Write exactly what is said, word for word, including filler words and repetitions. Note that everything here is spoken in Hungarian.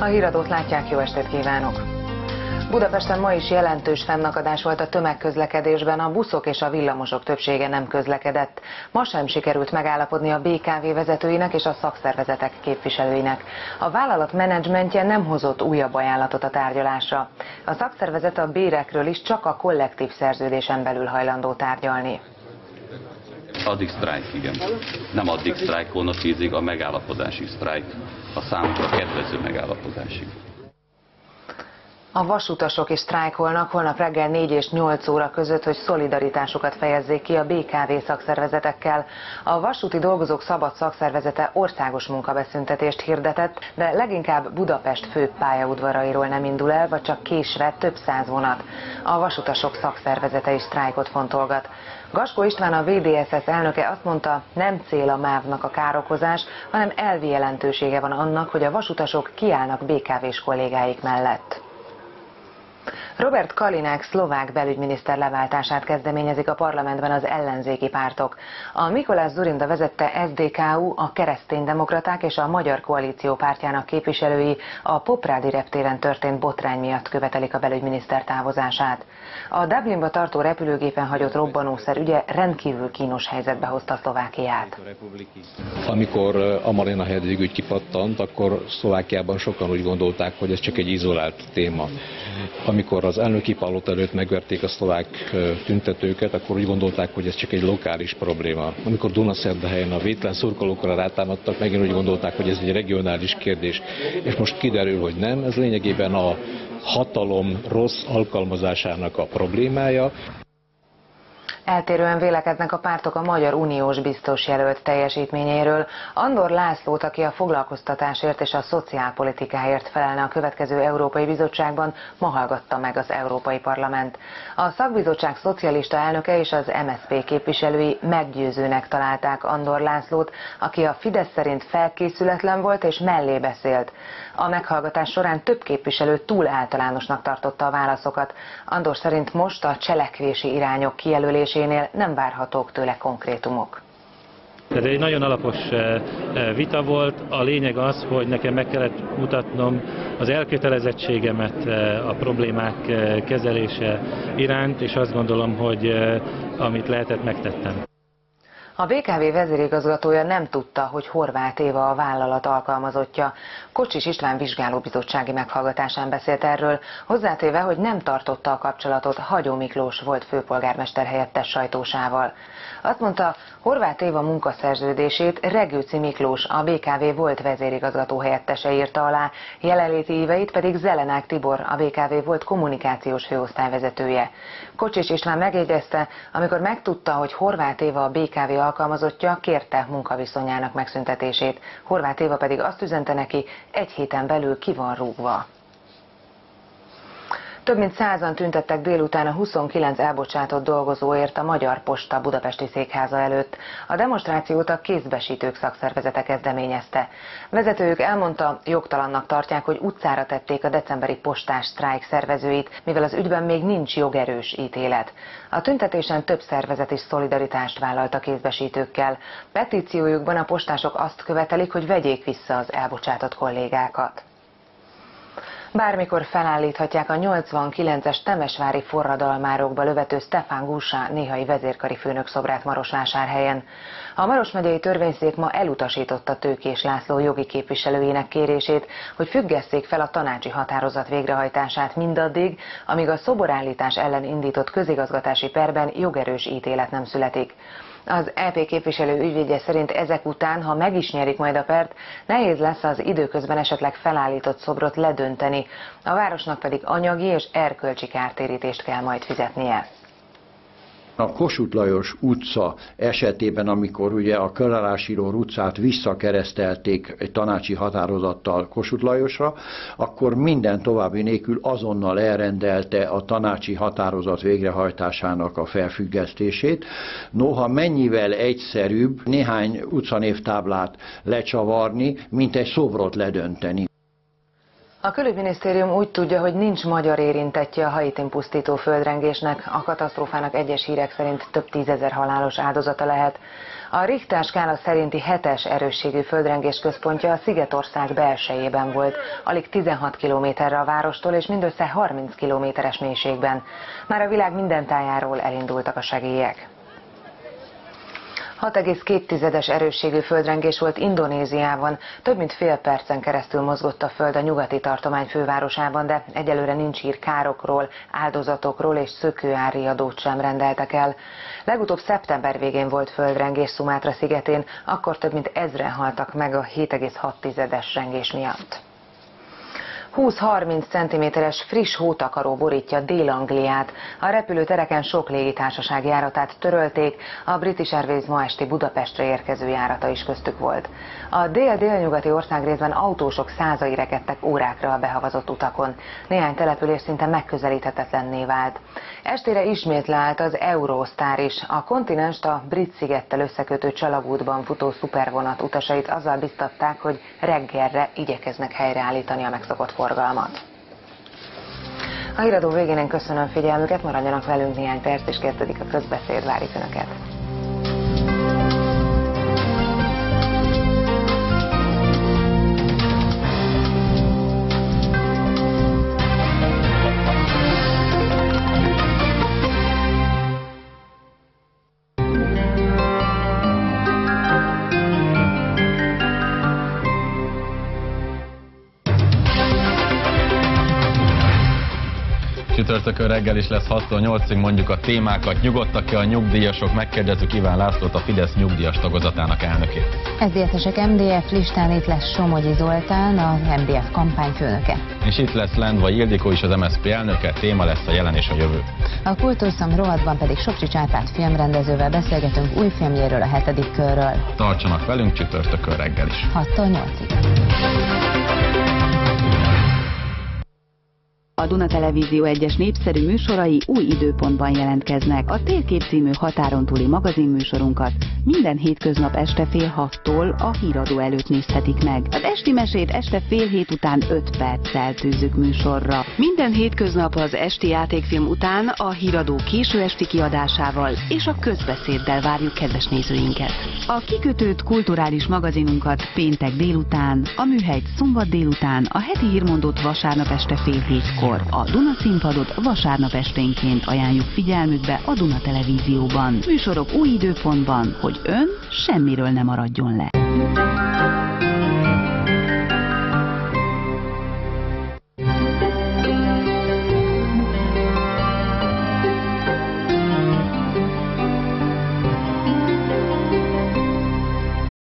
A híradót látják, jó estét kívánok! Budapesten ma is jelentős fennakadás volt a tömegközlekedésben, a buszok és a villamosok többsége nem közlekedett. Ma sem sikerült megállapodni a bé ká vé vezetőinek és a szakszervezetek képviselőinek. A vállalat menedzsmentje nem hozott újabb ajánlatot a tárgyalásra. A szakszervezet a bérekről is csak a kollektív szerződésen belül hajlandó tárgyalni. Addig sztrájk, igen. Nem addig sztrájkolna tízig, a megállapodási sztrájk, a számukra kedvező megállapodásig. A vasutasok is sztrájkolnak holnap reggel négy és nyolc óra között, hogy szolidaritásukat fejezzék ki a bé ká vé szakszervezetekkel. A vasúti dolgozók szabad szakszervezete országos munkabeszüntetést hirdetett, de leginkább Budapest fő pályaudvarairól nem indul el, vagy csak késve több száz vonat. A vasutasok szakszervezete is sztrájkot fontolgat. Gaskó István, a vé dé es es elnöke azt mondta, nem cél a mávnak a károkozás, hanem elvi jelentősége van annak, hogy a vasutasok kiállnak bé ká vés kollégáik mellett. Robert Kalinek szlovák belügyminiszter leváltását kezdeményezik a parlamentben az ellenzéki pártok. A Mikolás Zurinda vezette es dé ká u, a Kereszténydemokraták és a Magyar Koalíció pártjának képviselői a Poprádi reptéren történt botrány miatt követelik a belügyminiszter távozását. A Dublinba tartó repülőgépen hagyott robbanószer ügye rendkívül kínos helyzetbe hozta Szlovákiát. Amikor Amalina Hedvig ügy kipattant, akkor Szlovákiában sokan úgy gondolták, hogy ez csak egy izolált téma. Amikor az elnöki palota előtt megverték a szlovák tüntetőket, akkor úgy gondolták, hogy ez csak egy lokális probléma. Amikor Dunaszerdahelyen a vétlen szurkolókra rátámadtak, megint úgy gondolták, hogy ez egy regionális kérdés. És most kiderül, hogy nem, ez lényegében a hatalom rossz alkalmazásának a problémája. Eltérően vélekednek a pártok a Magyar Uniós biztos jelölt teljesítményéről. Andor Lászlót, aki a foglalkoztatásért és a szociálpolitikáért felelne a következő Európai Bizottságban, ma hallgatta meg az Európai Parlament. A szakbizottság szocialista elnöke és az em es zé pé képviselői meggyőzőnek találták Andor Lászlót, aki a Fidesz szerint felkészületlen volt és mellé beszélt. A meghallgatás során több képviselő túl általánosnak tartotta a válaszokat. Andor szerint most a cselekvési irányok kijelölésénél nem várhatók tőle konkrétumok. Ez egy nagyon alapos vita volt. A lényeg az, hogy nekem meg kellett mutatnom az elkötelezettségemet a problémák kezelése iránt, és azt gondolom, hogy amit lehetett, megtettem. A bé ká vé vezérigazgatója nem tudta, hogy Horváth Éva a vállalat alkalmazottja. Kocsis István vizsgálóbizottsági meghallgatásán beszélt erről, hozzátéve, hogy nem tartotta a kapcsolatot Hagyó Miklós volt főpolgármester helyettes sajtósával. Azt mondta, Horváth Éva munkaszerződését Regőci Miklós, a bé ká vé volt vezérigazgató helyettese írta alá, jelenléti éveit pedig Zelenák Tibor, a bé ká vé volt kommunikációs főosztályvezetője. Kocsis István megjegyezte, amikor megtudta, hogy Horváth Éva a bé ká vé alkalmazottja, kérte munkaviszonyának megszüntetését. Horváth Éva pedig azt üzente neki, egy héten belül ki van rúgva. Több mint százan tüntettek délután a huszonkilenc elbocsátott dolgozóért a Magyar Posta budapesti székháza előtt. A demonstrációt a kézbesítők szakszervezete kezdeményezte. Vezetőjük elmondta, jogtalannak tartják, hogy utcára tették a decemberi postás sztrájk szervezőit, mivel az ügyben még nincs jogerős ítélet. A tüntetésen több szervezet is szolidaritást vállalt a kézbesítőkkel. Petíciójukban a postások azt követelik, hogy vegyék vissza az elbocsátott kollégákat. Bármikor felállíthatják a nyolcvankilences temesvári forradalmárokba lövető Stefan Gusá néhai vezérkari főnök szobrát Marosvásárhelyen. A Maros megyei törvényszék ma elutasította Tőkés László jogi képviselőjének kérését, hogy függesszék fel a tanácsi határozat végrehajtását mindaddig, amíg a szoborállítás ellen indított közigazgatási perben jogerős ítélet nem születik. Az é pé képviselő ügyvédje szerint ezek után, ha meg is nyerik majd a pert, nehéz lesz az időközben esetleg felállított szobrot ledönteni, a városnak pedig anyagi és erkölcsi kártérítést kell majd fizetnie. A Kossuth Lajos utca esetében, amikor ugye a Kölelásíró utcát visszakeresztelték egy tanácsi határozattal Kossuth Lajosra, akkor minden további nélkül azonnal elrendelte a tanácsi határozat végrehajtásának a felfüggesztését. Noha mennyivel egyszerűbb néhány utcanévtáblát lecsavarni, mint egy szobrot ledönteni. A külügyminisztérium úgy tudja, hogy nincs magyar érintettje a Haitin pusztító földrengésnek, a katasztrófának egyes hírek szerint több tízezer halálos áldozata lehet. A Richter skála szerinti hetes erősségű földrengés központja a Szigetország belsejében volt, alig tizenhat kilométerre a várostól és mindössze harminc kilométeres mélységben. Már a világ minden tájáról elindultak a segélyek. hat egész két erősségű földrengés volt Indonéziában, több mint fél percen keresztül mozgott a föld a nyugati tartomány fővárosában, de egyelőre nincs hír károkról, áldozatokról és szökőárriadót sem rendeltek el. Legutóbb szeptember végén volt földrengés Szumátra szigetén, akkor több mint ezren haltak meg a hét egész hat rengés miatt. húsz-harminc centiméteres friss hótakaró borítja Dél-Angliát. A repülőtereken sok légitársaság járatát törölték, a British Airways ma esti Budapestre érkező járata is köztük volt. A dél-délnyugati országrészben autósok százai rekedtek órákra a behavazott utakon. Néhány település szinte megközelíthetetlenné vált. Estére ismét leállt az Eurostar is. A kontinenst a brit szigettel összekötő csalagútban futó szupervonat utasait azzal biztatták, hogy reggelre igyekeznek helyreállítani a megszokott forgalmat. A híradó végén köszönöm figyelmüket, maradjanak velünk, néhány perc és kezdődik a közbeszéd, várjuk Önöket. Csütörtökön reggel is lesz hattól nyolcig, mondjuk a témákat. Nyugodtak-e a nyugdíjasok? Megkérdezzük Iván Lászlót, a Fidesz nyugdíjas tagozatának elnökét. es zé es esek em dé ef listán itt lesz Somogyi Zoltán, a em dé ef kampányfőnöke. És itt lesz Lendvai Ildikó is, az em es zé pé elnöke, téma lesz a jelen és a jövő. A Kultúrszom rovatban pedig Sopcsics Árpád filmrendezővel beszélgetünk új filmjéről, a hetedik körről. Tartsanak velünk csütörtökön reggel is. hattól nyolcig. A Duna Televízió egyes népszerű műsorai új időpontban jelentkeznek. A Térkép című határon túli magazinműsorunkat minden hétköznap este fél hattól a híradó előtt nézhetik meg. Az esti mesét este fél hét után öt perccel tűzzük műsorra. Minden hétköznap az esti játékfilm után a híradó késő esti kiadásával és a közbeszéddel várjuk kedves nézőinket. A kikötőt, kulturális magazinunkat péntek délután, a műhelyt szombat délután, a heti hírmondót vasárnap este fél hétkor. A Duna színpadot vasárnap esténként ajánljuk figyelmükbe a Duna Televízióban. Műsorok új időpontban, hogy ön semmiről ne maradjon le.